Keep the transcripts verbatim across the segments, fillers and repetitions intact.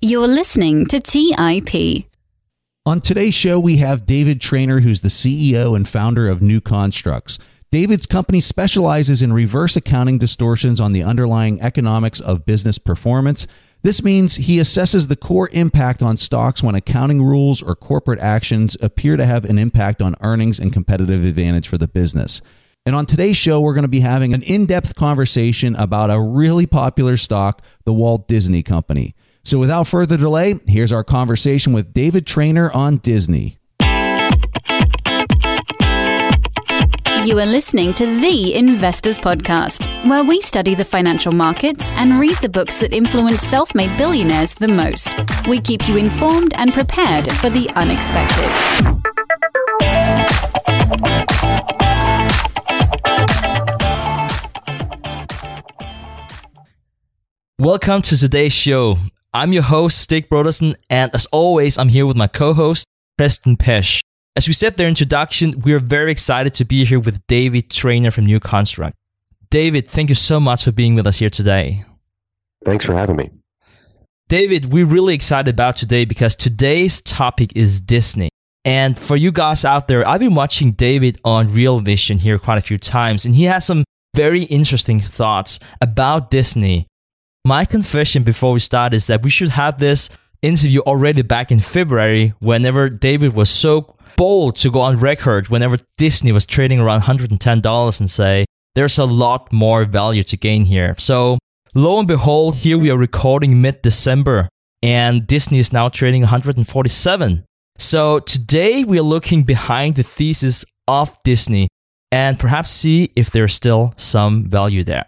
You're listening to T I P. On today's show, we have David Traynor, who's the C E O and founder of New Constructs. David's company specializes in reverse accounting distortions on the underlying economics of business performance. This means he assesses the core impact on stocks when accounting rules or corporate actions appear to have an impact on earnings and competitive advantage for the business. And on today's show, we're going to be having an in-depth conversation about a really popular stock, the Walt Disney Company. So without further delay, here's our conversation with David Traynor on Disney. You are listening to The Investors Podcast, where we study the financial markets and read the books that influence self-made billionaires the most. We keep you informed and prepared for the unexpected. Welcome to today's show. I'm your host, Stig Brodersen, and as always, I'm here with my co-host, Preston Pesch. As we said their introduction, we are very excited to be here with David Traynor from New Construct. David, thank you so much for being with us here today. Thanks for having me. David, we're really excited about today because today's topic is Disney. And for you guys out there, I've been watching David on Real Vision here quite a few times, and he has some very interesting thoughts about Disney. My confession before we start is that we should have this interview already back in February, whenever David was so bold to go on record whenever Disney was trading around one hundred ten dollars and say, there's a lot more value to gain here. So lo and behold, here we are recording mid-December and Disney is now trading one hundred forty-seven. So today we are looking behind the thesis of Disney and perhaps see if there's still some value there.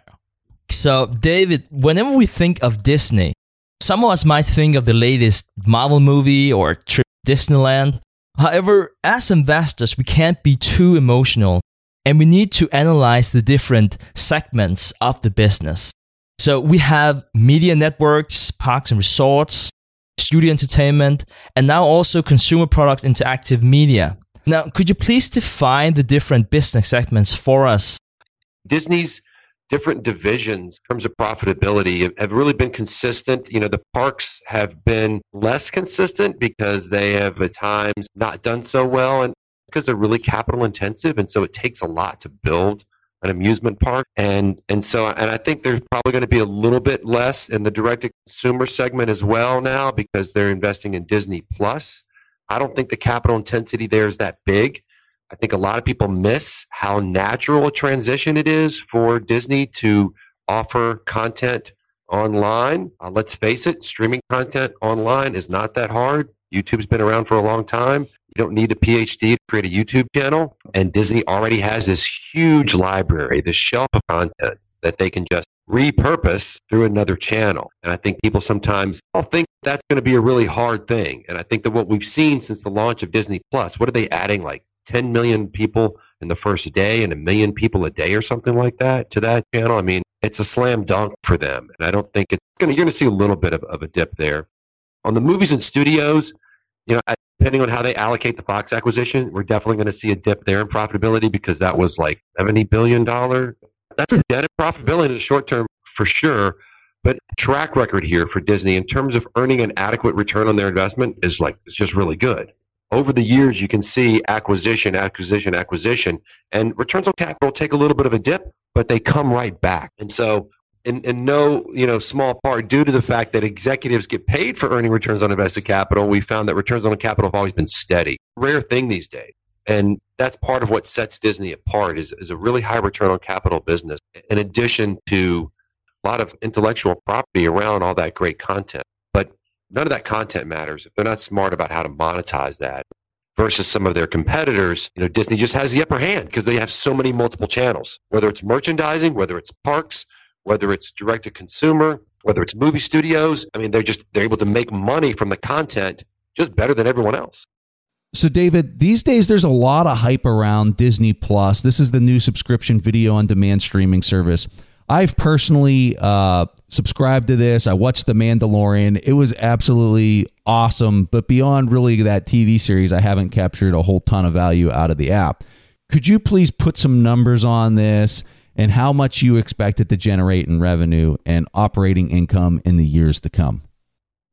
So David, whenever we think of Disney, some of us might think of the latest Marvel movie or trip to Disneyland. However, as investors, we can't be too emotional and we need to analyze the different segments of the business. So we have media networks, parks and resorts, studio entertainment, and now also consumer products, interactive media. Now, could you please define the different business segments for us? Disney's different divisions in terms of profitability have really been consistent. You know, the parks have been less consistent because they have at times not done so well and because they're really capital intensive. And so it takes a lot to build an amusement park. And and so, and I think there's probably going to be a little bit less in the direct to consumer segment as well now because they're investing in Disney Plus. I don't think the capital intensity there is that big. I think a lot of people miss how natural a transition it is for Disney to offer content online. Uh, let's face it, streaming content online is not that hard. YouTube's been around for a long time. You don't need a P H D to create a YouTube channel. And Disney already has this huge library, this shelf of content that they can just repurpose through another channel. And I think people sometimes all think that's going to be a really hard thing. And I think that what we've seen since the launch of Disney Plus, what are they adding, like ten million people in the first day and a million people a day or something like that to that channel? I mean, it's a slam dunk for them. And I don't think it's going to, you're going to see a little bit of, of a dip there. On the movies and studios, you know, depending on how they allocate the Fox acquisition, we're definitely going to see a dip there in profitability because that was like seventy billion dollars. That's a dent in profitability in the short term for sure. But track record here for Disney in terms of earning an adequate return on their investment is like, it's just really good. Over the years, you can see acquisition, acquisition, acquisition, and returns on capital take a little bit of a dip, but they come right back. And so in, in no you know small part, due to the fact that executives get paid for earning returns on invested capital, we found that returns on capital have always been steady. Rare thing these days. And that's part of what sets Disney apart is, is a really high return on capital business, in addition to a lot of intellectual property around all that great content. But none of that content matters if they're not smart about how to monetize that. Versus some of their competitors, you know, Disney just has the upper hand because they have so many multiple channels, whether it's merchandising, whether it's parks, whether it's direct to consumer, whether it's movie studios. I mean, they're just, they're able to make money from the content just better than everyone else. So David, these days there's a lot of hype around Disney Plus. This is the new subscription video on demand streaming service. I've personally uh, subscribed to this. I watched The Mandalorian. It was absolutely awesome. But beyond really that T V series, I haven't captured a whole ton of value out of the app. Could you please put some numbers on this and how much you expect it to generate in revenue and operating income in the years to come?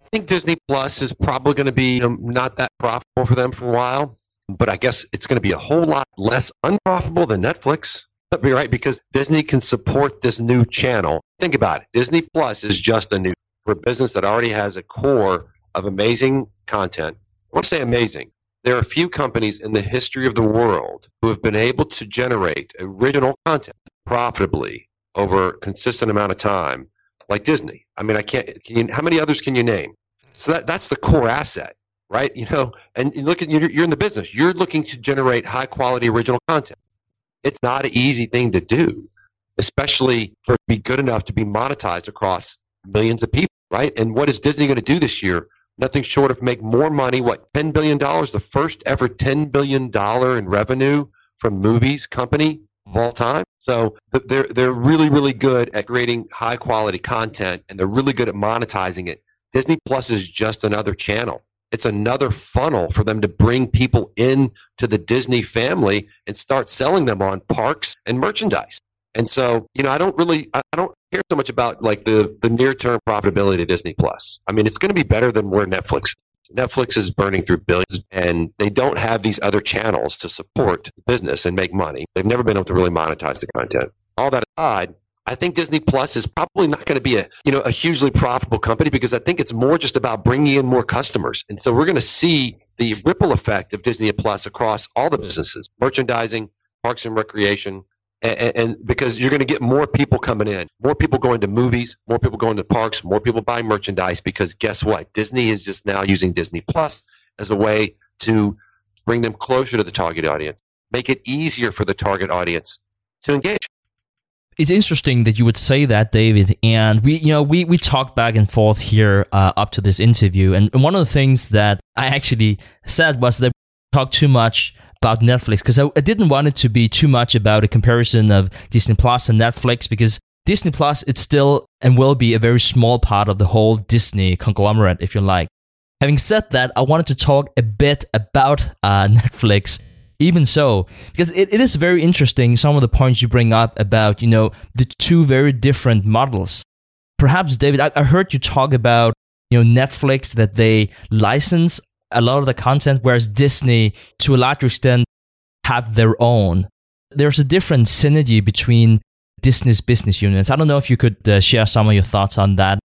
I think Disney Plus is probably going to be you know, not that profitable for them for a while, but I guess it's going to be a whole lot less unprofitable than Netflix. That'd be right, because Disney can support this new channel. Think about it. Disney Plus is just a new for a business that already has a core of amazing content. I want to say amazing. There are a few companies in the history of the world who have been able to generate original content profitably over a consistent amount of time, like Disney. I mean, I can't. Can you, how many others can you name? So that, that's the core asset, right? You know, and you look at you're, you're in the business. You're looking to generate high quality original content. It's not an easy thing to do, especially for it to be good enough to be monetized across millions of people, right? And what is Disney going to do this year? Nothing short of make more money. What, ten billion dollars, the first ever ten billion dollars in revenue from movies company of all time. So they're, they're really, really good at creating high quality content, and they're really good at monetizing it. Disney Plus is just another channel. It's another funnel for them to bring people in to the Disney family and start selling them on parks and merchandise. And so, you know, I don't really, I don't care so much about like the, the near term profitability of Disney Plus. I mean, it's going to be better than where Netflix is. Netflix is burning through billions, and they don't have these other channels to support business and make money. They've never been able to really monetize the content. All that aside, I think Disney Plus is probably not going to be a, you know, a hugely profitable company, because I think it's more just about bringing in more customers. And so we're going to see the ripple effect of Disney Plus across all the businesses, merchandising, parks and recreation, and, and because you're going to get more people coming in, more people going to movies, more people going to parks, more people buying merchandise, because guess what? Disney is just now using Disney Plus as a way to bring them closer to the target audience, make it easier for the target audience to engage. It's interesting that you would say that, David. And we, you know, we, we talked back and forth here uh, up to this interview. And one of the things that I actually said was that we talked too much about Netflix, because I, I didn't want it to be too much about a comparison of Disney Plus and Netflix, because Disney Plus, it's still and will be a very small part of the whole Disney conglomerate, if you like. Having said that, I wanted to talk a bit about uh, Netflix. Even so, because it, it is very interesting, some of the points you bring up about, you know, the two very different models. Perhaps, David, I, I heard you talk about, you know, Netflix, that they license a lot of the content, whereas Disney, to a large extent, have their own. There's a different synergy between Disney's business units. I don't know if you could uh, share some of your thoughts on that.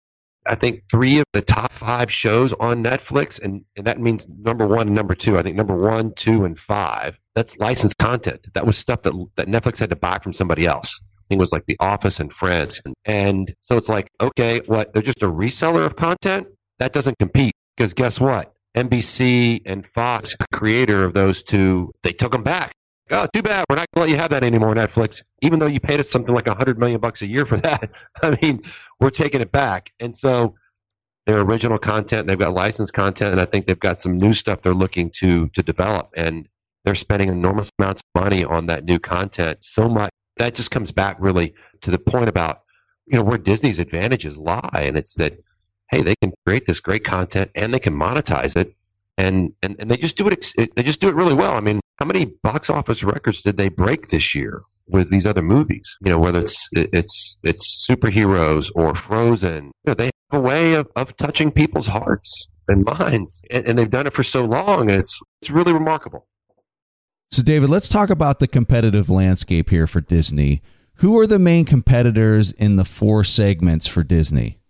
I think three of the top five shows on Netflix, and, and that means number one and number two. I think number one, two, and five, that's licensed content. That was stuff that, that Netflix had to buy from somebody else. I think it was like The Office and Friends. And, and so it's like, okay, what? They're just a reseller of content? That doesn't compete, because guess what? N B C and Fox, the creator of those two, they took them back. Oh, too bad. We're not going to let you have that anymore, Netflix. Even though you paid us something like a hundred million bucks a year for that. I mean, we're taking it back. And so their original content, they've got licensed content, and I think they've got some new stuff they're looking to to develop. And they're spending enormous amounts of money on that new content. So much that just comes back really to the point about, you know, where Disney's advantages lie. And it's that, hey, they can create this great content and they can monetize it. And, and, and they just do it. They just do it really well. I mean, how many box office records did they break this year with these other movies? You know, whether it's it's it's superheroes or Frozen. You know, they have a way of, of touching people's hearts and minds, and, and they've done it for so long. And it's it's really remarkable. So, David, let's talk about the competitive landscape here for Disney. Who are the main competitors in the four segments for Disney?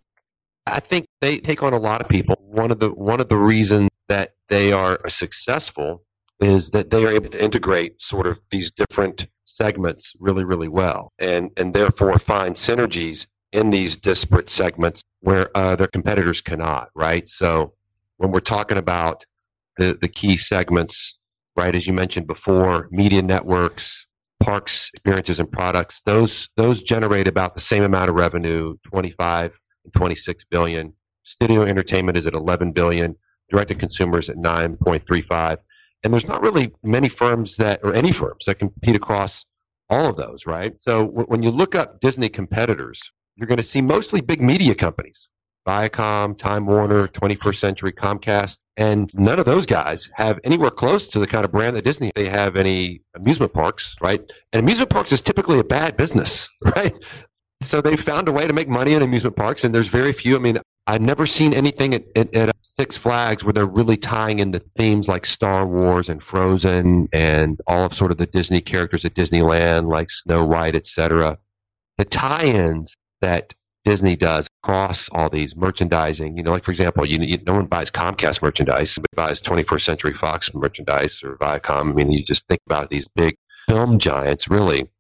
I think they take on a lot of people. One of the one of the reasons that they are successful is that they are able to integrate sort of these different segments really, really well, and and therefore find synergies in these disparate segments where uh, their competitors cannot, right? So when we're talking about the, the key segments, right, as you mentioned before, media networks, parks, experiences, and products, those those generate about the same amount of revenue, twenty-five and twenty-six billion. Studio entertainment is at eleven billion. Direct-to-consumer is at nine point three five. And there's not really many firms that, or any firms that compete across all of those, right? So w- when you look up Disney competitors, you're going to see mostly big media companies, Viacom, Time Warner, twenty-first Century, Comcast, and none of those guys have anywhere close to the kind of brand that Disney. They have any amusement parks, right? And amusement parks is typically a bad business, right? So they found a way to make money in amusement parks, and there's very few. I mean, I've never seen anything at, at, at Six Flags where they're really tying into themes like Star Wars and Frozen and all of sort of the Disney characters at Disneyland, like Snow White, et cetera. The tie-ins that Disney does across all these merchandising, you know, like for example, you, you, no one buys Comcast merchandise, somebody buys twenty-first Century Fox merchandise or Viacom. I mean, you just think about these big film giants, really.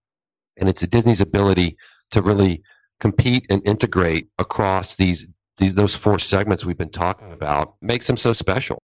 And it's a Disney's ability to really compete and integrate across these, these those four segments we've been talking about makes them so special.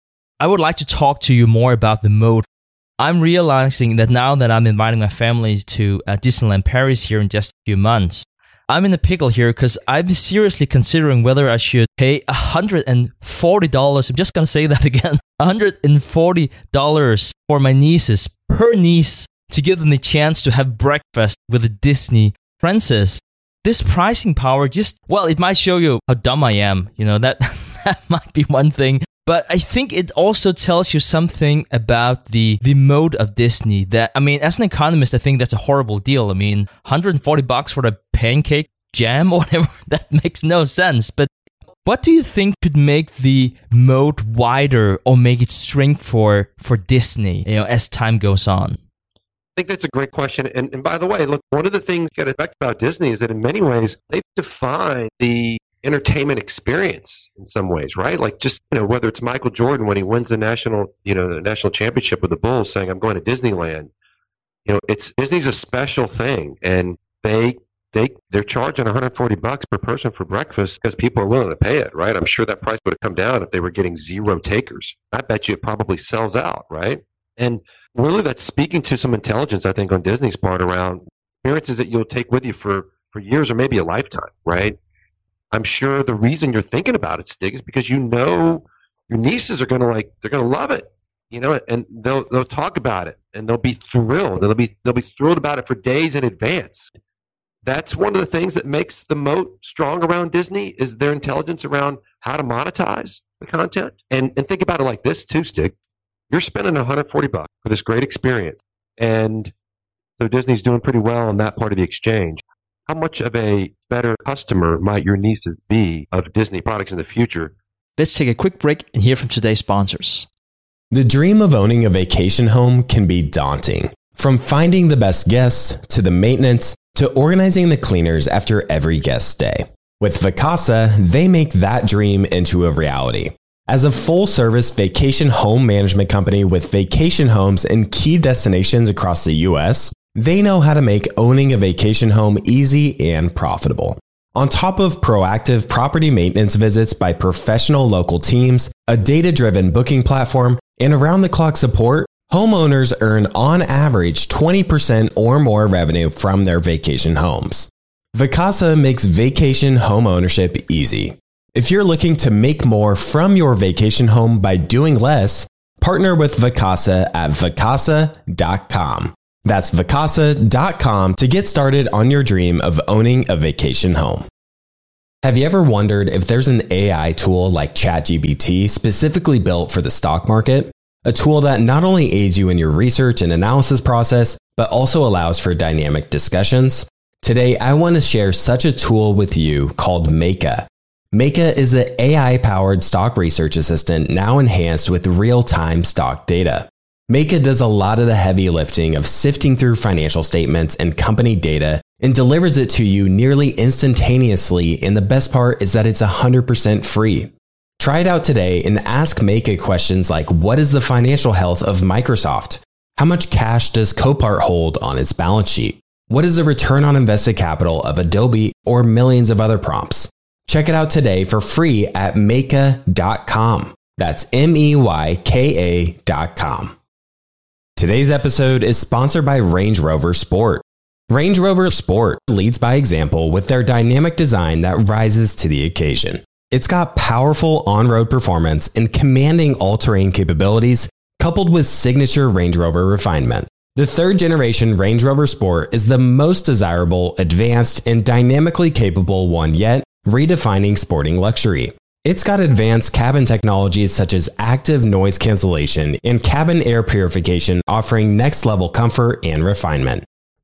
I would like to talk to you more about the moat. I'm realizing that now that I'm inviting my family to uh, Disneyland Paris here in just a few months, I'm in a pickle here because I'm seriously considering whether I should pay one hundred forty dollars. I'm just going to say that again. one hundred forty dollars for my nieces, per niece, to give them the chance to have breakfast with a Disney princess. This pricing power just, well, it might show you how dumb I am. You know, that, that might be one thing. But I think it also tells you something about the, the mode of Disney that, I mean, as an economist, I think that's a horrible deal. I mean, one hundred forty bucks for the pancake jam or whatever, that makes no sense. But what do you think could make the mode wider or make it shrink for, for Disney, you know, as time goes on? I think that's a great question. And, and by the way, look, one of the things you got to respect about Disney is that in many ways, they've defined the entertainment experience in some ways, right? Like just, you know, whether it's Michael Jordan when he wins the national, you know, the national championship with the Bulls saying, I'm going to Disneyland. You know, it's Disney's a special thing. And they, they, they're charging one hundred forty bucks per person for breakfast because people are willing to pay it, right? I'm sure that price would have come down if they were getting zero takers. I bet you it probably sells out, right? And really that's speaking to some intelligence, I think, on Disney's part around experiences that you'll take with you for, for years or maybe a lifetime, right? I'm sure the reason you're thinking about it, Stig, is because you know your nieces are going to like, they're going to love it, you know, and they'll, they'll talk about it and they'll be thrilled. They'll be, they'll be thrilled about it for days in advance. That's one of the things that makes the moat strong around Disney is their intelligence around how to monetize the content. And, and think about it like this too, Stig. You're spending one hundred forty bucks for this great experience. And so Disney's doing pretty well on that part of the exchange. How much of a better customer might your nieces be of Disney products in the future? Let's take a quick break and hear from today's sponsors. The dream of owning a vacation home can be daunting. From finding the best guests to the maintenance to organizing the cleaners after every guest stay. With Vacasa, they make that dream into a reality. As a full-service vacation home management company with vacation homes in key destinations across the U S, they know how to make owning a vacation home easy and profitable. On top of proactive property maintenance visits by professional local teams, a data-driven booking platform, and around-the-clock support, homeowners earn on average twenty percent or more revenue from their vacation homes. Vacasa makes vacation home ownership easy. If you're looking to make more from your vacation home by doing less, partner with Vacasa at vacasa dot com. That's vacasa dot com to get started on your dream of owning a vacation home. Have you ever wondered if there's an A I tool like ChatGPT specifically built for the stock market? A tool that not only aids you in your research and analysis process, but also allows for dynamic discussions? Today, I want to share such a tool with you called Meka. Meka is the A I-powered stock research assistant now enhanced with real-time stock data. Meka does a lot of the heavy lifting of sifting through financial statements and company data and delivers it to you nearly instantaneously, and the best part is that it's one hundred percent free. Try it out today and ask Meka questions like, what is the financial health of Microsoft? How much cash does Copart hold on its balance sheet? What is the return on invested capital of Adobe, or millions of other prompts? Check it out today for free at meka dot com. That's M E Y K A dot com. Today's episode is sponsored by Range Rover Sport. Range Rover Sport leads by example with their dynamic design that rises to the occasion. It's got powerful on-road performance and commanding all-terrain capabilities, coupled with signature Range Rover refinement. The third generation Range Rover Sport is the most desirable, advanced, and dynamically capable one yet, redefining sporting luxury. It's got advanced cabin technologies such as active noise cancellation and cabin air purification, offering next-level comfort and refinement.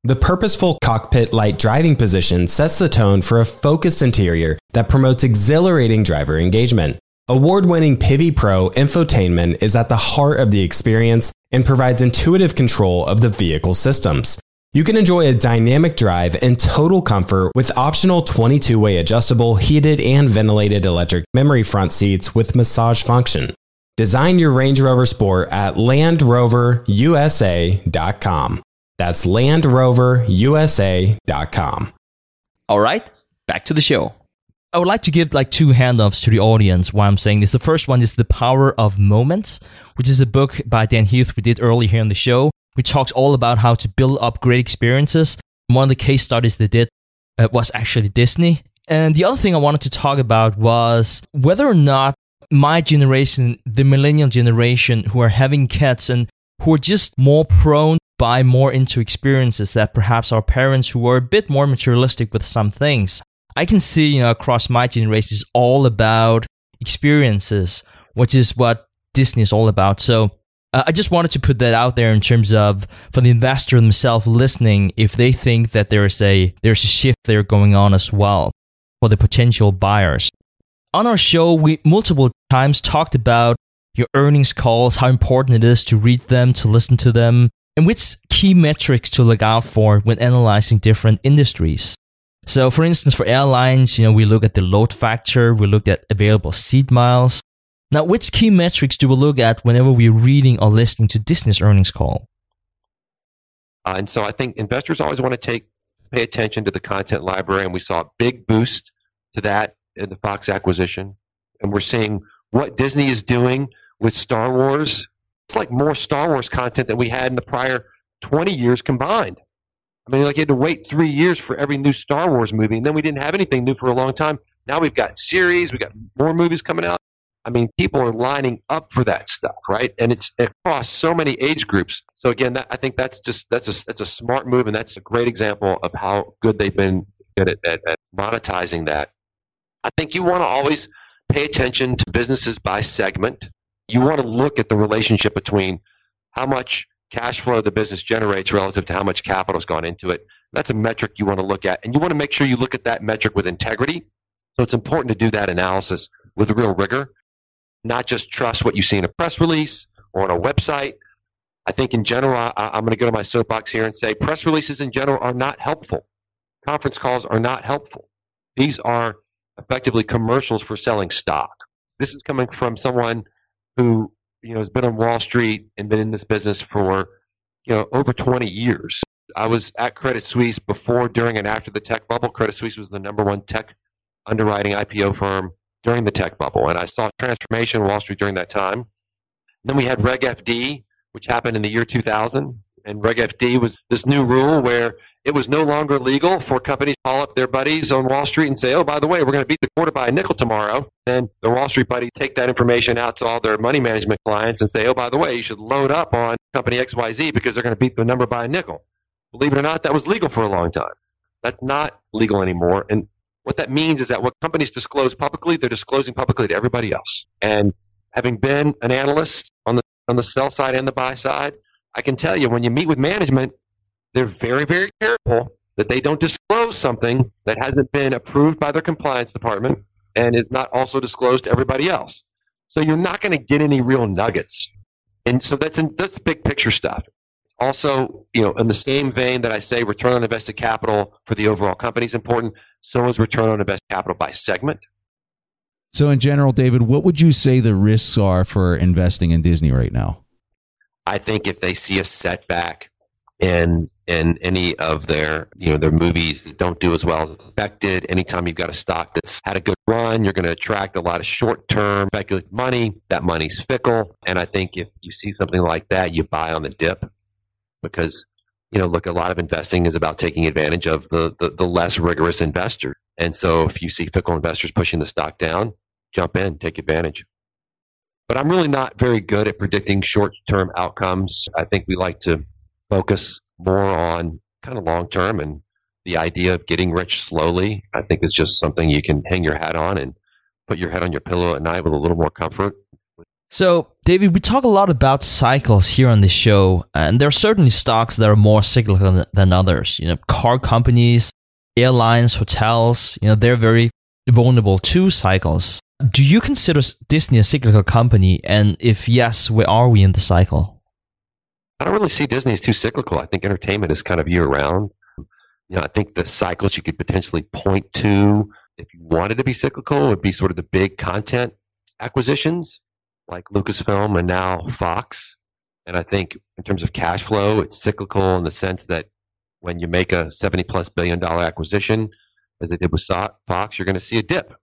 The purposeful cockpit-like driving position sets the tone for a focused interior that promotes exhilarating driver engagement. Award-winning Pivi Pro infotainment is at the heart of the experience and provides intuitive control of the vehicle systems. You can enjoy a dynamic drive in total comfort with optional twenty-two way adjustable, heated and ventilated electric memory front seats with massage function. Design your Range Rover Sport at land rover u s a dot com. That's land rover u s a dot com. All right, back to the show. I would like to give like two handoffs to the audience while I'm saying this. The first one is The Power of Moments, which is a book by Dan Heath we did earlier here on the show, which talks all about how to build up great experiences. One of the case studies they did uh, was actually Disney. And the other thing I wanted to talk about was whether or not my generation, the millennial generation who are having kids and who are just more prone to buy more into experiences that perhaps our parents who were a bit more materialistic with some things. I can see, you know, across my generation is all about experiences, which is what Disney is all about. So uh, I just wanted to put that out there in terms of for the investor themselves listening, if they think that there is a there's a shift there going on as well for the potential buyers. On our show, we multiple times talked about your earnings calls, how important it is to read them, to listen to them, and which key metrics to look out for when analyzing different industries. So, for instance, for airlines, you know, we look at the load factor, we look at available seat miles. Now, which key metrics do we look at whenever we're reading or listening to Disney's earnings call? Uh, and so I think investors always want to take pay attention to the content library, and we saw a big boost to that in the Fox acquisition. And we're seeing what Disney is doing with Star Wars. It's like more Star Wars content than we had in the prior twenty years combined. I mean, like you had to wait three years for every new Star Wars movie, and then we didn't have anything new for a long time. Now we've got series, we've got more movies coming out. I mean, people are lining up for that stuff, right? And it's across so many age groups. So again, that, I think that's just that's a that's a smart move, and that's a great example of how good they've been good at, at, at monetizing that. I think you want to always pay attention to businesses by segment. You want to look at the relationship between how much cash flow the business generates relative to how much capital has gone into it. That's a metric you want to look at. And you want to make sure you look at that metric with integrity. So it's important to do that analysis with real rigor, not just trust what you see in a press release or on a website. I think in general, I, I'm going to go to my soapbox here and say press releases in general are not helpful. Conference calls are not helpful. These are effectively commercials for selling stock. This is coming from someone who you know, has been on Wall Street and been in this business for, you know, over twenty years. I was at Credit Suisse before, during, and after the tech bubble. Credit Suisse was the number one tech underwriting I P O firm during the tech bubble, and I saw transformation on Wall Street during that time. Then we had Reg F D, which happened in the year two thousand, and Reg F D was this new rule where it was no longer legal for companies to call up their buddies on Wall Street and say, oh, by the way, we're going to beat the quarter by a nickel tomorrow. And the Wall Street buddies take that information out to all their money management clients and say, oh, by the way, you should load up on company X Y Z because they're going to beat the number by a nickel. Believe it or not, that was legal for a long time. That's not legal anymore. And what that means is that what companies disclose publicly, they're disclosing publicly to everybody else. And having been an analyst on the on the sell side and the buy side, I can tell you when you meet with management, they're very, very careful that they don't disclose something that hasn't been approved by their compliance department and is not also disclosed to everybody else. So you're not going to get any real nuggets. And so that's in, that's big picture stuff. Also, you know, in the same vein that I say return on invested capital for the overall company is important, so is return on invested capital by segment. So in general, David, what would you say the risks are for investing in Disney right now? I think if they see a setback in in any of their, you know, their movies that don't do as well as expected, anytime you've got a stock that's had a good run, you're going to attract a lot of short-term speculative money. That money's fickle. And I think if you see something like that, you buy on the dip because, you know, look, a lot of investing is about taking advantage of the, the, the less rigorous investor. And so if you see fickle investors pushing the stock down, jump in, take advantage. But I'm really not very good at predicting short-term outcomes. I think we like to focus more on kind of long-term, and the idea of getting rich slowly, I think, is just something you can hang your hat on and put your head on your pillow at night with a little more comfort. So David, we talk a lot about cycles here on the show, and there are certainly stocks that are more cyclical than others. You know, car companies, airlines, hotels, you know, they're very vulnerable to cycles. Do you consider Disney a cyclical company? And if yes, where are we in the cycle? I don't really see Disney as too cyclical. I think entertainment is kind of year round. You know, I think the cycles you could potentially point to if you wanted to be cyclical would be sort of the big content acquisitions like Lucasfilm and now Fox. And I think in terms of cash flow, it's cyclical in the sense that when you make a seventy plus billion dollar acquisition, as they did with Fox, you're going to see a dip.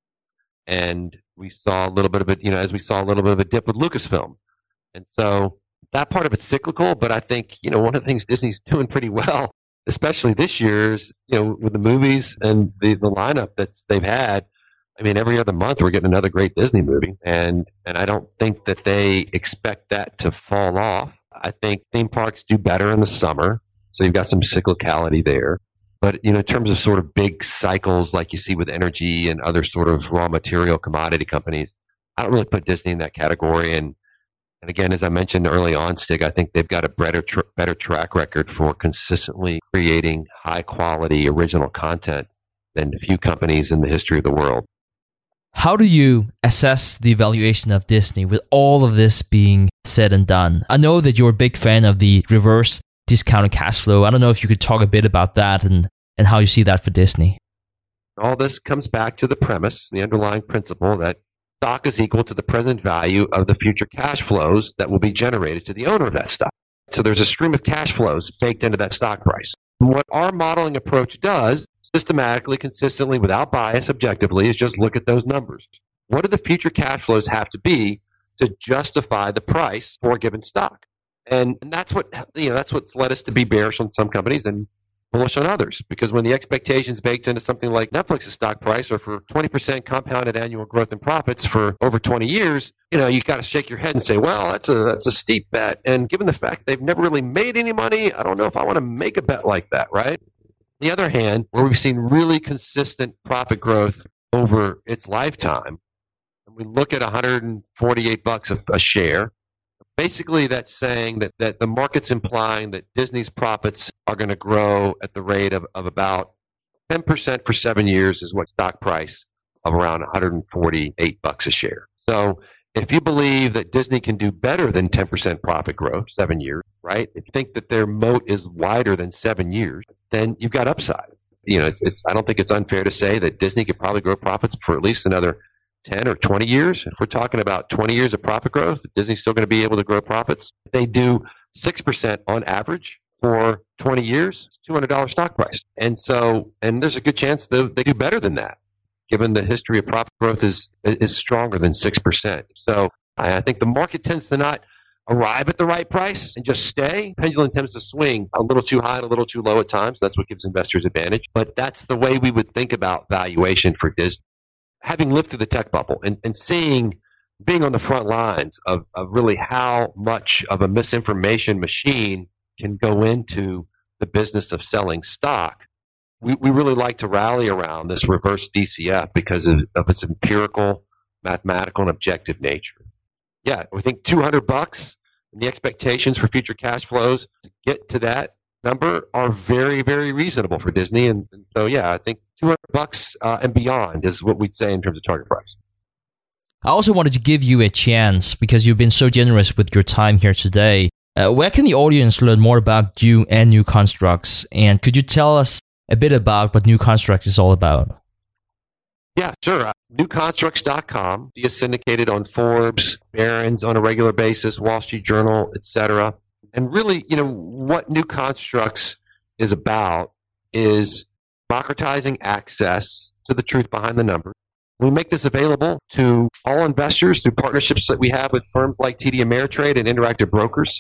And we saw a little bit of it, you know, as we saw a little bit of a dip with Lucasfilm. And so that part of it's cyclical, but I think, you know, one of the things Disney's doing pretty well, especially this year's, you know, with the movies and the, the lineup that's they've had. I mean, every other month we're getting another great Disney movie, and and I don't think that they expect that to fall off. I think theme parks do better in the summer, so you've got some cyclicality there. But, you know, in terms of sort of big cycles like you see with energy and other sort of raw material commodity companies, I don't really put Disney in that category. And and again, as I mentioned early on, Stig, I think they've got a better tr- better track record for consistently creating high quality original content than a few companies in the history of the world. How do you assess the valuation of Disney with all of this being said and done? I know that you're a big fan of the reverse discounted cash flow. I don't know if you could talk a bit about that and, and how you see that for Disney. All this comes back to the premise, the underlying principle that stock is equal to the present value of the future cash flows that will be generated to the owner of that stock. So there's a stream of cash flows baked into that stock price. What our modeling approach does, systematically, consistently, without bias, objectively, is just look at those numbers. What do the future cash flows have to be to justify the price for a given stock? And, and that's what you know. That's what's led us to be bearish on some companies and bullish on others. Because when the expectations baked into something like Netflix's stock price are for twenty percent compounded annual growth in profits for over twenty years, you know, you got to shake your head and say, well, that's a that's a steep bet. And given the fact they've never really made any money, I don't know if I want to make a bet like that, right? On the other hand, where we've seen really consistent profit growth over its lifetime, and we look at one hundred forty-eight bucks a, a share, basically that's saying that, that the market's implying that Disney's profits are going to grow at the rate of, of about ten percent for seven years is what stock price of around one hundred forty-eight bucks a share. So if you believe that Disney can do better than ten percent profit growth, seven years, right? If you think that their moat is wider than seven years, then you've got upside. You know, it's, it's, I don't think it's unfair to say that Disney could probably grow profits for at least another ten or twenty years. If we're talking about twenty years of profit growth, Disney's still going to be able to grow profits. If they do six percent on average for twenty years, two hundred dollars stock price. And so, and there's a good chance that they do better than that, given the history of profit growth is is stronger than six percent. So I think the market tends to not arrive at the right price and just stay. Pendulum tends to swing a little too high and a little too low at times. That's what gives investors advantage. But that's the way we would think about valuation for Disney. Having lived through the tech bubble and, and seeing, being on the front lines of, of really how much of a misinformation machine can go into the business of selling stock, we, we really like to rally around this reverse D C F because of, of its empirical, mathematical, and objective nature. Yeah, we think two hundred bucks and the expectations for future cash flows to get to that number are very, very reasonable for Disney. And, and so, yeah, I think two hundred bucks uh, and beyond is what we'd say in terms of target price. I also wanted to give you a chance, because you've been so generous with your time here today. Uh, where can the audience learn more about you and New Constructs? And could you tell us a bit about what New Constructs is all about? Yeah, sure. Uh, new constructs dot com is syndicated on Forbes, Barron's on a regular basis, Wall Street Journal, et cetera. And really, you know, what New Constructs is about is democratizing access to the truth behind the numbers. We make this available to all investors through partnerships that we have with firms like T D Ameritrade and Interactive Brokers.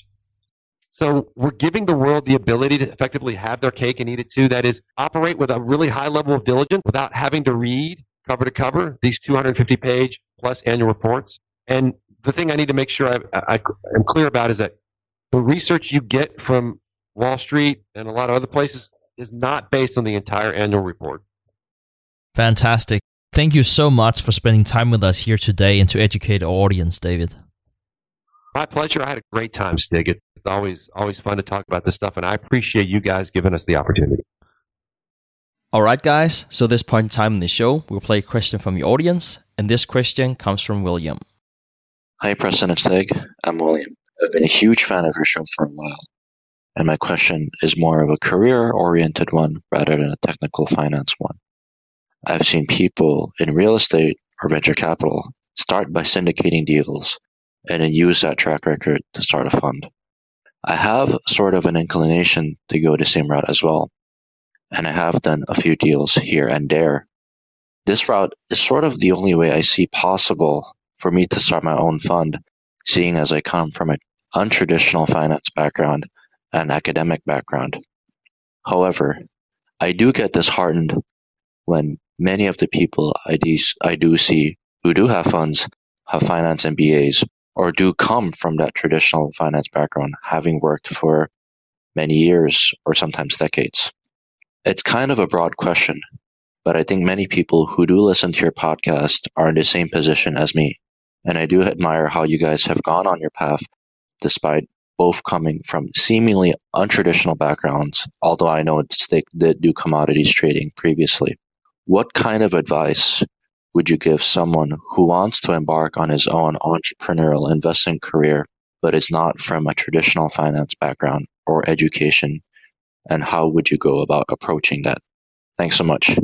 So we're giving the world the ability to effectively have their cake and eat it too. That is, operate with a really high level of diligence without having to read cover to cover these two hundred fifty page plus annual reports. And the thing I need to make sure I, I, I'm clear about is that the research you get from Wall Street and a lot of other places is not based on the entire annual report. Fantastic. Thank you so much for spending time with us here today and to educate our audience, David. My pleasure. I had a great time, Stig. It's, it's always always fun to talk about this stuff, and I appreciate you guys giving us the opportunity. All right, guys. So this point in time in the show, we'll play a question from the audience, and this question comes from William. Hi, Preston and Stig. I'm William. I've been a huge fan of your show for a while, and my question is more of a career-oriented one rather than a technical finance one. I've seen people in real estate or venture capital start by syndicating deals and then use that track record to start a fund. I have sort of an inclination to go the same route as well, and I have done a few deals here and there. This route is sort of the only way I see possible for me to start my own fund, seeing as I come from an untraditional finance background and academic background. However, I do get disheartened when many of the people I do, I do see who do have funds have finance M B As or do come from that traditional finance background, having worked for many years or sometimes decades. It's kind of a broad question, but I think many people who do listen to your podcast are in the same position as me. And I do admire how you guys have gone on your path, despite both coming from seemingly untraditional backgrounds, although I know they did do commodities trading previously. What kind of advice would you give someone who wants to embark on his own entrepreneurial investing career, but is not from a traditional finance background or education? And how would you go about approaching that? Thanks so much.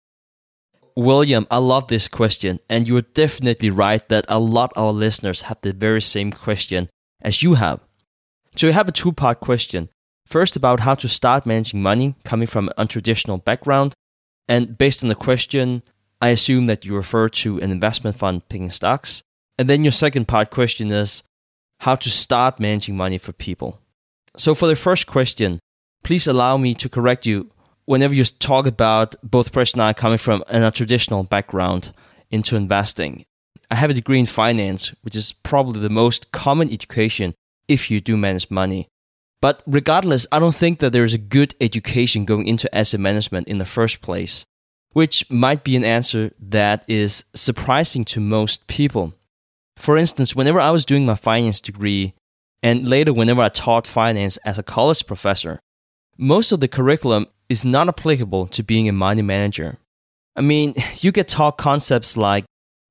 William, I love this question, and you're definitely right that a lot of our listeners have the very same question as you have. So you have a two-part question. First, about how to start managing money coming from an untraditional background. And based on the question, I assume that you refer to an investment fund picking stocks. And then your second part question is how to start managing money for people. So for the first question, please allow me to correct you whenever you talk about both Preston and I coming from an untraditional background into investing. I have a degree in finance, which is probably the most common education if you do manage money. But regardless, I don't think that there is a good education going into asset management in the first place, which might be an answer that is surprising to most people. For instance, whenever I was doing my finance degree, and later whenever I taught finance as a college professor, most of the curriculum is not applicable to being a money manager. I mean, you get taught concepts like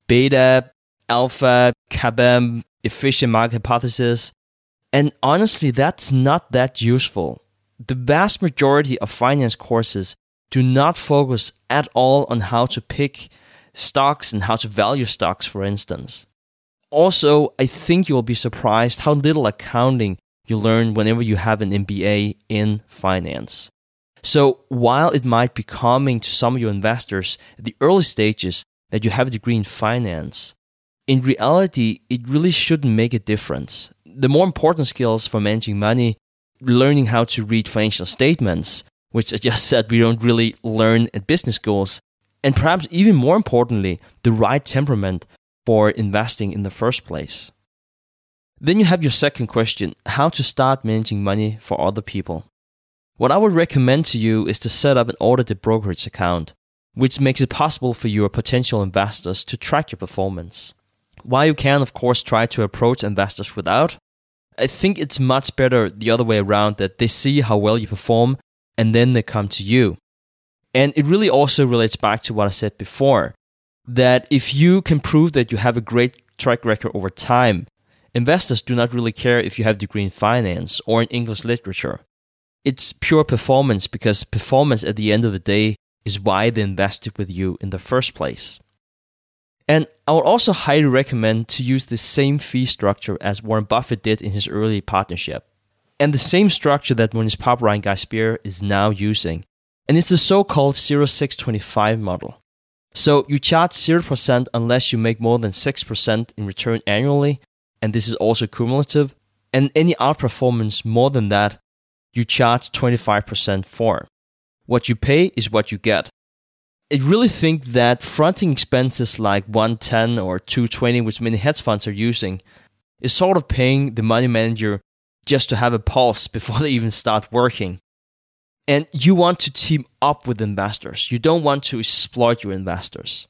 beta, alpha, C A B M, efficient market hypothesis, and honestly, that's not that useful. The vast majority of finance courses do not focus at all on how to pick stocks and how to value stocks, for instance. Also, I think you'll be surprised how little accounting you learn whenever you have an M B A in finance. So while it might be calming to some of your investors at the early stages that you have a degree in finance, in reality, it really shouldn't make a difference. The more important skills for managing money, learning how to read financial statements, which I just said we don't really learn at business schools, and perhaps even more importantly, the right temperament for investing in the first place. Then you have your second question, how to start managing money for other people. What I would recommend to you is to set up an audited brokerage account, which makes it possible for your potential investors to track your performance. While you can, of course, try to approach investors without, I think it's much better the other way around, that they see how well you perform and then they come to you. And it really also relates back to what I said before, that if you can prove that you have a great track record over time, investors do not really care if you have a degree in finance or in English literature. It's pure performance, because performance at the end of the day is why they invested with you in the first place. And I would also highly recommend to use the same fee structure as Warren Buffett did in his early partnership, and the same structure that Mooney's Pop Ryan Guy Spear is now using. And it's the so-called zero six twenty-five model. So you charge zero percent unless you make more than six percent in return annually, and this is also cumulative, and any outperformance more than that, you charge twenty-five percent for. What you pay is what you get. I really think that fronting expenses like one ten or two twenty, which many hedge funds are using, is sort of paying the money manager just to have a pulse before they even start working. And you want to team up with investors. You don't want to exploit your investors.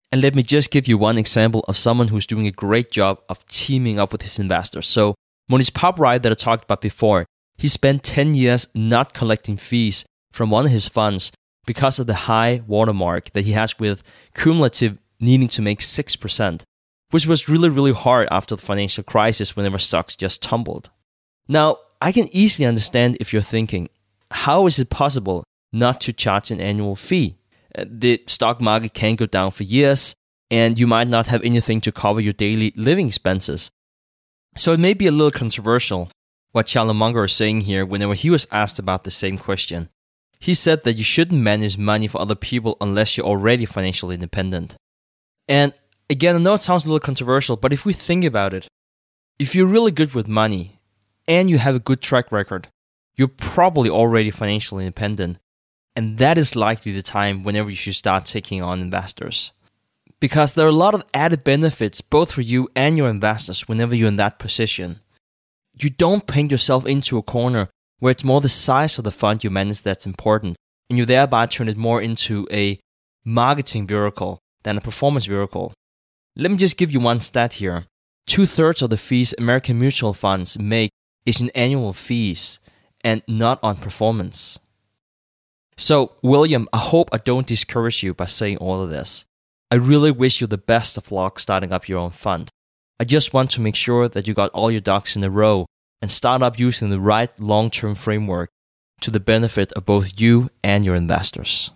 And let me just give you one example of someone who's doing a great job of teaming up with his investors. So Mohnish Pabrai that I talked about before, he spent ten years not collecting fees from one of his funds because of the high watermark that he has with cumulative needing to make six percent, which was really, really hard after the financial crisis whenever stocks just tumbled. Now, I can easily understand if you're thinking, how is it possible not to charge an annual fee? The stock market can go down for years, and you might not have anything to cover your daily living expenses. So it may be a little controversial what Charlie Munger is saying here whenever he was asked about the same question. He said that you shouldn't manage money for other people unless you're already financially independent. And again, I know it sounds a little controversial, but if we think about it, if you're really good with money and you have a good track record, you're probably already financially independent. And that is likely the time whenever you should start taking on investors. Because there are a lot of added benefits both for you and your investors whenever you're in that position. You don't paint yourself into a corner where it's more the size of the fund you manage that's important, and you thereby turn it more into a marketing vehicle than a performance vehicle. Let me just give you one stat here. Two-thirds of the fees American mutual funds make is in annual fees and not on performance. So, William, I hope I don't discourage you by saying all of this. I really wish you the best of luck starting up your own fund. I just want to make sure that you got all your ducks in a row and start up using the right long-term framework to the benefit of both you and your investors.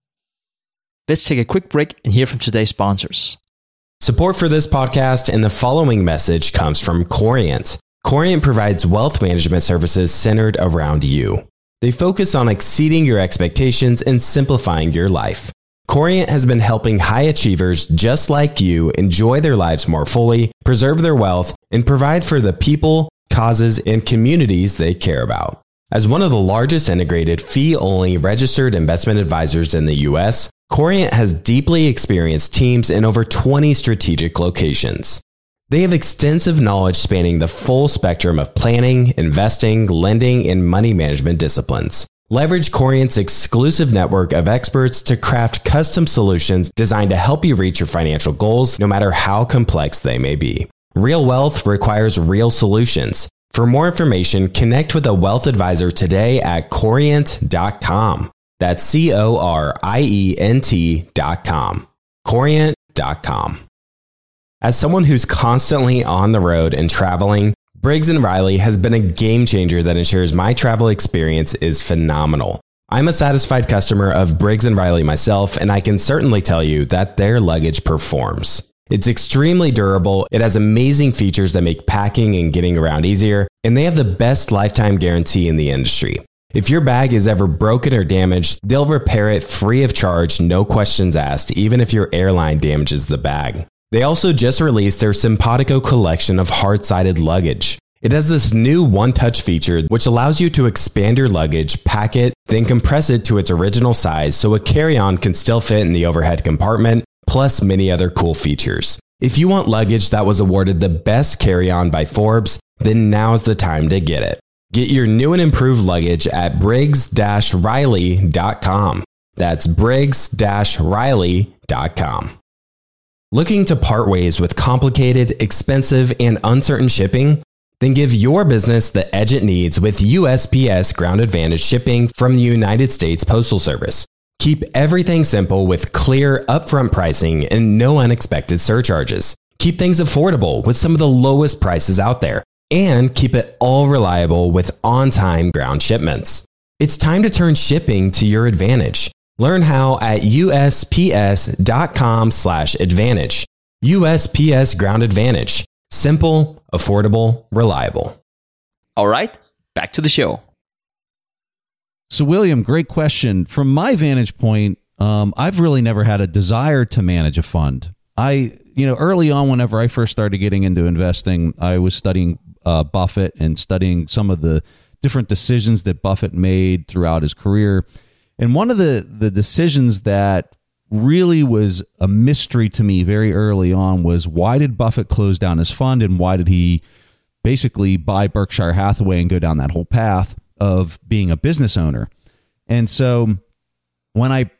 Let's take a quick break and hear from today's sponsors. Support for this podcast and the following message comes from Corient. Corient provides wealth management services centered around you. They focus on exceeding your expectations and simplifying your life. Corient has been helping high achievers just like you enjoy their lives more fully, preserve their wealth, and provide for the people, causes, and communities they care about. As one of the largest integrated fee-only registered investment advisors in the U S, Corient has deeply experienced teams in over twenty strategic locations. They have extensive knowledge spanning the full spectrum of planning, investing, lending, and money management disciplines. Leverage Corient's exclusive network of experts to craft custom solutions designed to help you reach your financial goals, no matter how complex they may be. Real wealth requires real solutions. For more information, connect with a wealth advisor today at corient dot com. That's C O R I E N T dot com. corient dot com. As someone who's constantly on the road and traveling, Briggs and Riley has been a game changer that ensures my travel experience is phenomenal. I'm a satisfied customer of Briggs and Riley myself, and I can certainly tell you that their luggage performs. It's extremely durable, it has amazing features that make packing and getting around easier, and they have the best lifetime guarantee in the industry. If your bag is ever broken or damaged, they'll repair it free of charge, no questions asked, even if your airline damages the bag. They also just released their Simpatico collection of hard-sided luggage. It has this new one-touch feature which allows you to expand your luggage, pack it, then compress it to its original size so a carry-on can still fit in the overhead compartment, plus many other cool features. If you want luggage that was awarded the best carry-on by Forbes, then now's the time to get it. Get your new and improved luggage at briggs riley dot com. That's briggs riley dot com. Looking to part ways with complicated, expensive, and uncertain shipping? Then give your business the edge it needs with U S P S Ground Advantage shipping from the United States Postal Service. Keep everything simple with clear, upfront pricing and no unexpected surcharges. Keep things affordable with some of the lowest prices out there. And keep it all reliable with on-time ground shipments. It's time to turn shipping to your advantage. Learn how at U S P S dot com slash advantage. U S P S Ground Advantage. Simple, affordable, reliable. All right, back to the show. So, William, great question. From my vantage point, um, I've really never had a desire to manage a fund. I, you know, early on, whenever I first started getting into investing, I was studying uh, Buffett and studying some of the different decisions that Buffett made throughout his career. And one of the, the decisions that really was a mystery to me very early on was, why did Buffett close down his fund, and why did he basically buy Berkshire Hathaway and go down that whole path of being a business owner? And so when I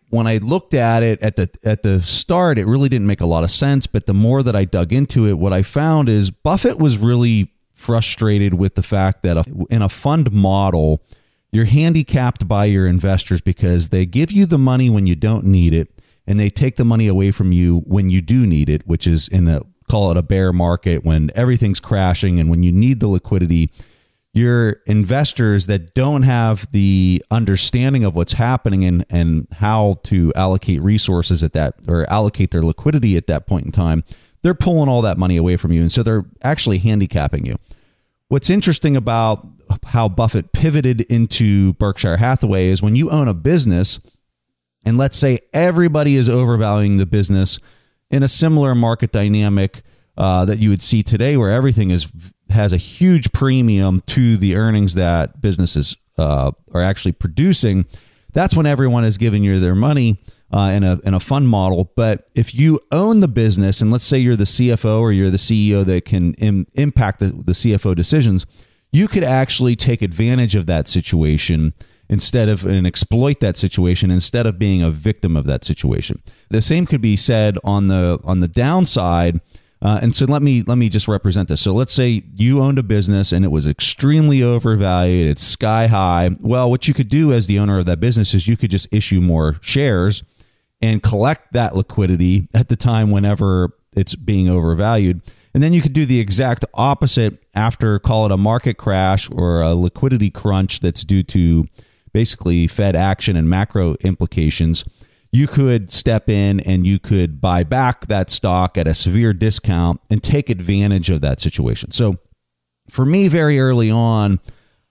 when I looked at it at the at the start, it really didn't make a lot of sense. But the more that I dug into it, what I found is Buffett was really frustrated with the fact that a, in a fund model, you're handicapped by your investors because they give you the money when you don't need it, and they take the money away from you when you do need it, which is in a, call it a bear market, when everything's crashing and when you need the liquidity. Your investors that don't have the understanding of what's happening and, and how to allocate resources at that, or allocate their liquidity at that point in time, they're pulling all that money away from you. And so they're actually handicapping you. What's interesting about how Buffett pivoted into Berkshire Hathaway is when you own a business, and let's say everybody is overvaluing the business in a similar market dynamic uh, that you would see today, where everything is has a huge premium to the earnings that businesses uh, are actually producing. That's when everyone is giving you their money uh, in a in a fund model. But if you own the business, and let's say you're the C F O or you're the C E O that can im- impact the, the C F O decisions, you could actually take advantage of that situation instead of and exploit that situation instead of being a victim of that situation. The same could be said on the on the downside. Uh, and so let me let me just represent this. So let's say you owned a business and it was extremely overvalued. It's sky high. Well, what you could do as the owner of that business is you could just issue more shares and collect that liquidity at the time whenever it's being overvalued. And then you could do the exact opposite after, call it a market crash or a liquidity crunch that's due to basically Fed action and macro implications. You could step in and you could buy back that stock at a severe discount and take advantage of that situation. So for me, very early on,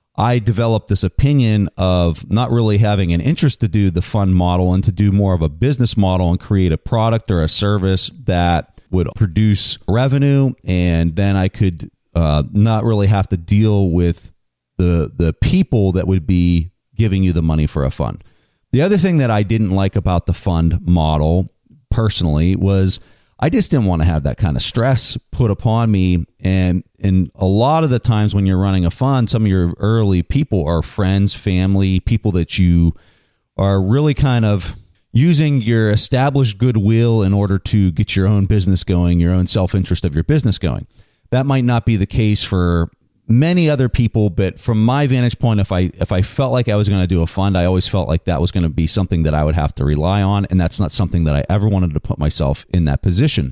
I developed this opinion of not really having an interest to do the fund model and to do more of a business model and create a product or a service that would produce revenue. And then I could uh, not really have to deal with the the people that would be giving you the money for a fund. The other thing that I didn't like about the fund model personally was I just didn't want to have that kind of stress put upon me. And and a lot of the times when you're running a fund, some of your early people are friends, family, people that you are really kind of using your established goodwill in order to get your own business going, your own self-interest of your business going. That might not be the case for many other people, but from my vantage point, if I if I felt like I was going to do a fund, I always felt like that was going to be something that I would have to rely on, and that's not something that I ever wanted to put myself in that position.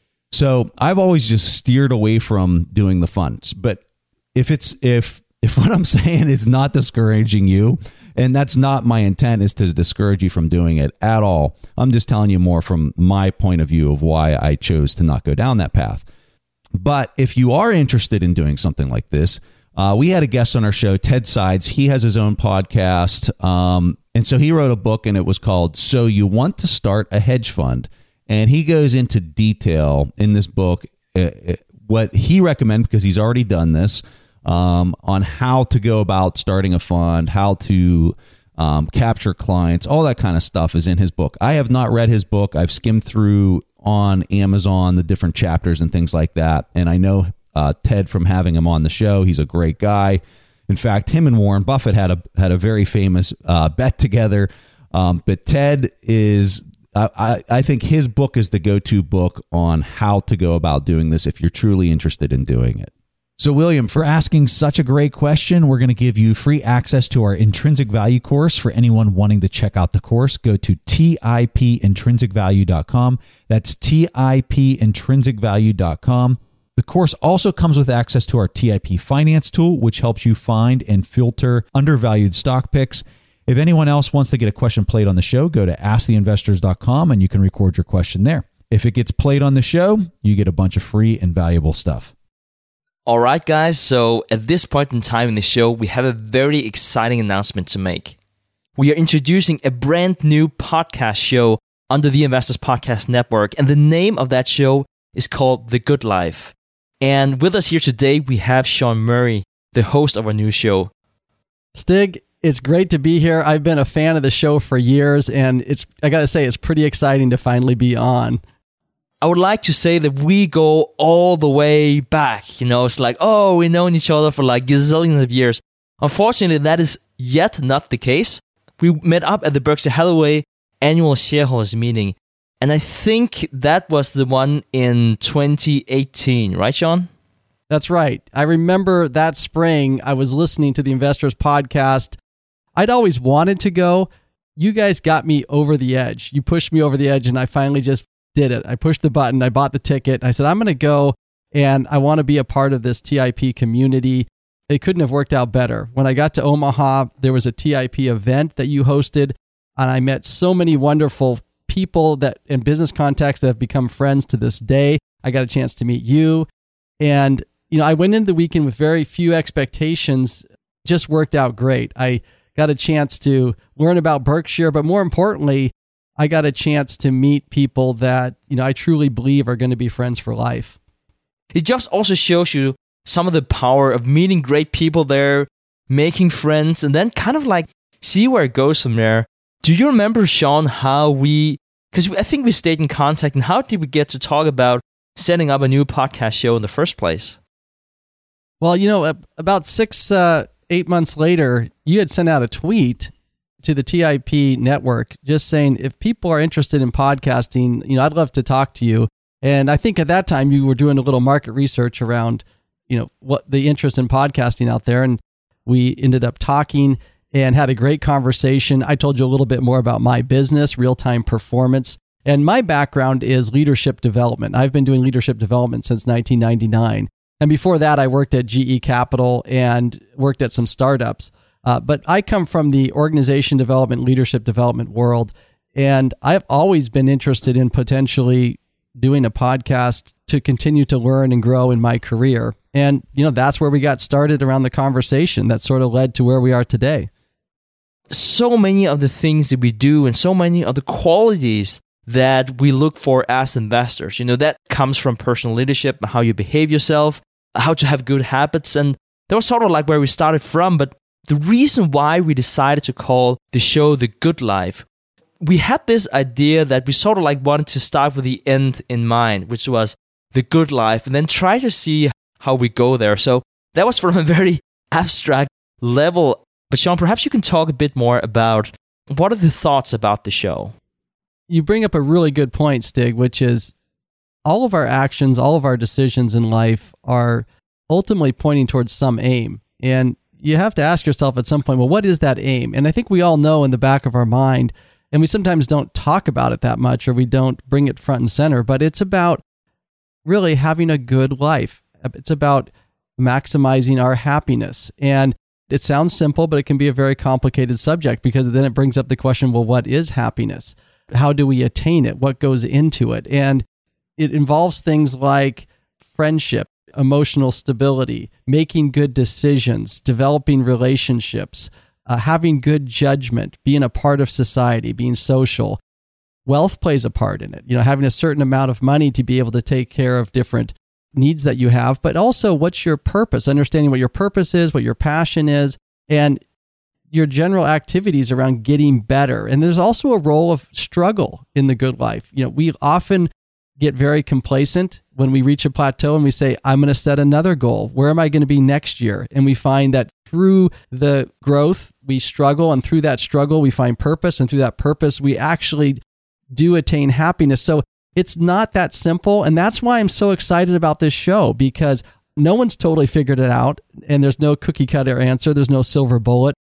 So I've always just steered away from doing the funds. But if it's if if what I'm saying is not discouraging you, and that's not my intent, is to discourage you from doing it at all, I'm just telling you more from my point of view of why I chose to not go down that path. But if you are interested in doing something like this, uh, we had a guest on our show, Ted Sides. He has his own podcast. Um, and so he wrote a book, and it was called So You Want to Start a Hedge Fund. And he goes into detail in this book uh, what he recommends, because he's already done this, um, on how to go about starting a fund, how to um, capture clients, all that kind of stuff is in his book. I have not read his book. I've skimmed through on Amazon the different chapters and things like that. And I know uh, Ted from having him on the show. He's a great guy. In fact, him and Warren Buffett had a had a very famous uh, bet together. Um, but Ted is, I, I think his book is the go-to book on how to go about doing this if you're truly interested in doing it. So, William, for asking such a great question, we're going to give you free access to our Intrinsic Value course. For anyone wanting to check out the course, go to tip intrinsic value dot com. That's tip intrinsic value dot com. The course also comes with access to our T I P Finance tool, which helps you find and filter undervalued stock picks. If anyone else wants to get a question played on the show, go to ask the investors dot com and you can record your question there. If it gets played on the show, you get a bunch of free and valuable stuff. All right, guys. So at this point in time in the show, we have a very exciting announcement to make. We are introducing a brand new podcast show under the Investors Podcast Network, and the name of that show is called The Good Life. And with us here today, we have Sean Murray, the host of our new show. Stig, it's great to be here. I've been a fan of the show for years, and it's I got to say, it's pretty exciting to finally be on. I would like to say that we go all the way back. You know, it's like, oh, we've known each other for like gazillions of years. Unfortunately, that is yet not the case. We met up at the Berkshire Hathaway annual shareholders meeting. And I think that was the one in twenty eighteen, right, Sean? That's right. I remember that spring, I was listening to the Investors Podcast. I'd always wanted to go. You guys got me over the edge. You pushed me over the edge, and I finally just did it. I pushed the button. I bought the ticket. I said, I'm going to go, and I want to be a part of this T I P community. It couldn't have worked out better. When I got to Omaha, there was a T I P event that you hosted, and I met so many wonderful people that in business contacts that have become friends to this day. I got a chance to meet you. And, you know, I went into the weekend with very few expectations. Just worked out great. I got a chance to learn about Berkshire, but more importantly, I got a chance to meet people that, you know, I truly believe are going to be friends for life. It just also shows you some of the power of meeting great people there, making friends, and then kind of like see where it goes from there. Do you remember, Sean, how we, because I think we stayed in contact, and how did we get to talk about setting up a new podcast show in the first place? Well, you know, about six, uh, eight months later, you had sent out a tweet to the T I P network just saying, if people are interested in podcasting, you know, I'd love to talk to you. And I think at that time you were doing a little market research around, you know, what the interest in podcasting out there. And we ended up talking and had a great conversation. I told you a little bit more about my business, Real-Time Performance. And my background is leadership development. I've been doing leadership development since nineteen ninety-nine. And before that, I worked at G E Capital and worked at some startups. Uh, but I come from the organization development, leadership development world. And I've always been interested in potentially doing a podcast to continue to learn and grow in my career. And, you know, that's where we got started around the conversation that sort of led to where we are today. So many of the things that we do and so many of the qualities that we look for as investors, you know, that comes from personal leadership, how you behave yourself, how to have good habits. And that was sort of like where we started from. But the reason why we decided to call the show The Good Life, we had this idea that we sort of like wanted to start with the end in mind, which was the good life, and then try to see how we go there. So that was from a very abstract level. But Sean, perhaps you can talk a bit more about what are the thoughts about the show? You bring up a really good point, Stig, which is all of our actions, all of our decisions in life are ultimately pointing towards some aim. And you have to ask yourself at some point, well, what is that aim? And I think we all know in the back of our mind, and we sometimes don't talk about it that much, or we don't bring it front and center, but it's about really having a good life. It's about maximizing our happiness. And it sounds simple, but it can be a very complicated subject, because then it brings up the question, well, what is happiness? How do we attain it? What goes into it? And it involves things like friendship, emotional stability, making good decisions, developing relationships, uh, having good judgment, being a part of society, being social. Wealth plays a part in it. You know, having a certain amount of money to be able to take care of different needs that you have, but also what's your purpose, understanding what your purpose is, what your passion is, and your general activities around getting better. And there's also a role of struggle in the good life. You know, we often get very complacent when we reach a plateau and we say, I'm going to set another goal. Where am I going to be next year? And we find that through the growth, we struggle, and through that struggle, we find purpose, and through that purpose, we actually do attain happiness. So it's not that simple. And that's why I'm so excited about this show, because no one's totally figured it out, and there's no cookie cutter answer. There's no silver bullet.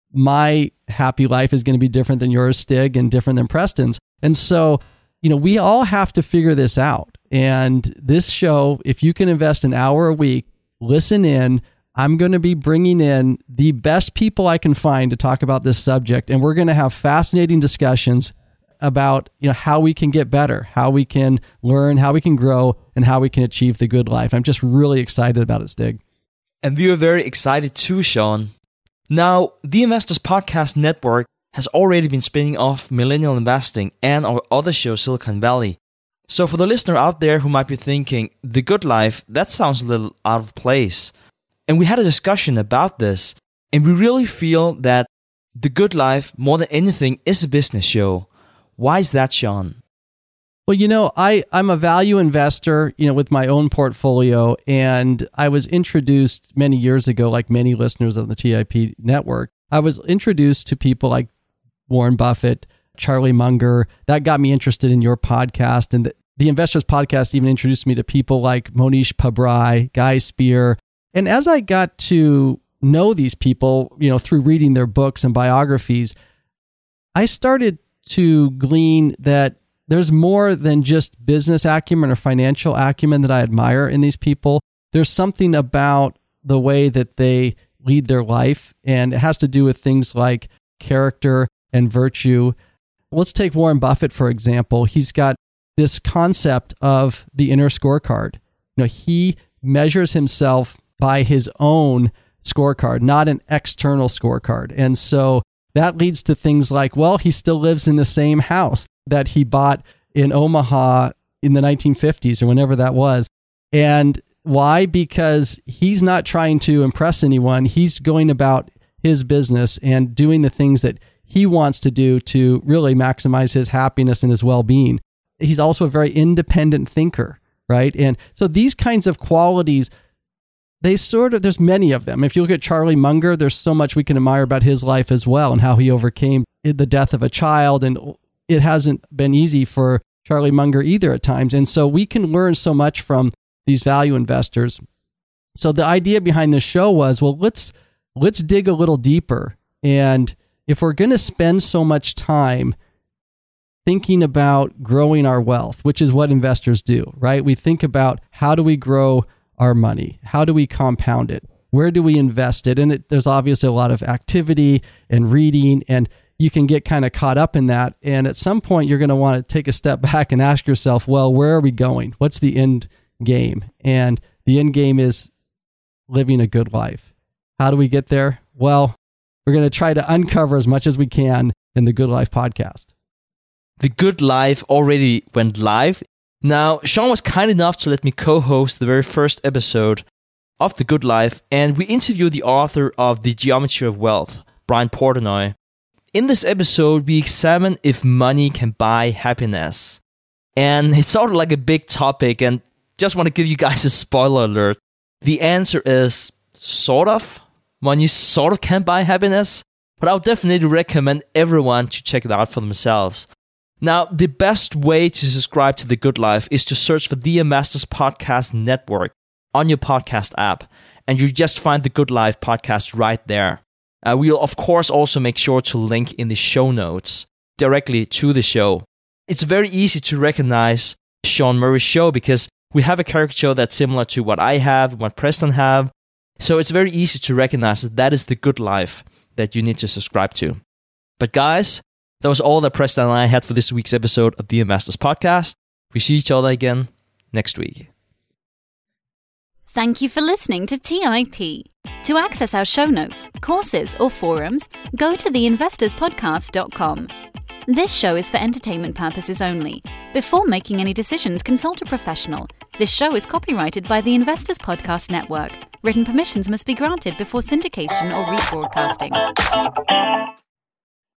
My happy life is going to be different than yours, Stig, and different than Preston's. And so, you know, we all have to figure this out. And this show, if you can invest an hour a week, listen in, I'm going to be bringing in the best people I can find to talk about this subject. And we're going to have fascinating discussions about, you know, how we can get better, how we can learn, how we can grow, and how we can achieve the good life. I'm just really excited about it, Stig. And we are very excited too, Sean. Now, the Investors Podcast Network has already been spinning off Millennial Investing and our other show, Silicon Valley. So for the listener out there who might be thinking, The Good Life, that sounds a little out of place. And we had a discussion about this, and we really feel that The Good Life, more than anything, is a business show. Why is that, Sean? Well, you know, I, I'm a value investor, you know, with my own portfolio, and I was introduced many years ago, like many listeners of the T I P network, I was introduced to people like Warren Buffett, Charlie Munger. That got me interested in your podcast. And the, the Investors Podcast even introduced me to people like Monish Pabrai, Guy Spear. And as I got to know these people, you know, through reading their books and biographies, I started to glean that there's more than just business acumen or financial acumen that I admire in these people. There's something about the way that they lead their life, and it has to do with things like character and virtue. Let's take Warren Buffett, for example. He's got this concept of the inner scorecard. You know, he measures himself by his own scorecard, not an external scorecard. And so that leads to things like, well, he still lives in the same house that he bought in Omaha in the nineteen fifties or whenever that was. And why? Because he's not trying to impress anyone. He's going about his business and doing the things that he wants to do to really maximize his happiness and his well-being. He's also a very independent thinker, right? And so these kinds of qualities, they sort of, there's many of them. If you look at Charlie Munger, there's so much we can admire about his life as well and how he overcame the death of a child. And it hasn't been easy for Charlie Munger either at times. And so we can learn so much from these value investors. So the idea behind this show was, well, let's let's dig a little deeper. And if we're going to spend so much time thinking about growing our wealth, which is what investors do, right? We think about how do we grow our money? How do we compound it? Where do we invest it? And it, there's obviously a lot of activity and reading, and you can get kind of caught up in that. And at some point, you're going to want to take a step back and ask yourself, well, where are we going? What's the end game? And the end game is living a good life. How do we get there? Well, we're going to try to uncover as much as we can in the Good Life podcast. The Good Life already went live. Now, Sean was kind enough to let me co-host the very first episode of The Good Life, and we interviewed the author of The Geometry of Wealth, Brian Portnoy. In this episode, we examine if money can buy happiness. And it's sort of like a big topic, and just want to give you guys a spoiler alert. The answer is sort of. Money sort of can buy happiness, but I would definitely recommend everyone to check it out for themselves. Now, the best way to subscribe to The Good Life is to search for the Investors Podcast Network on your podcast app, and you just find The Good Life podcast right there. Uh, we'll, of course, also make sure to link in the show notes directly to the show. It's very easy to recognize Sean Murray's show because we have a caricature that's similar to what I have, what Preston have. So it's very easy to recognize that that is The Good Life that you need to subscribe to. But guys, that was all that Preston and I had for this week's episode of the Investors Podcast. We see each other again next week. Thank you for listening to T I P. To access our show notes, courses, or forums, go to the investors podcast dot com. This show is for entertainment purposes only. Before making any decisions, consult a professional. This show is copyrighted by the Investors Podcast Network. Written permissions must be granted before syndication or rebroadcasting.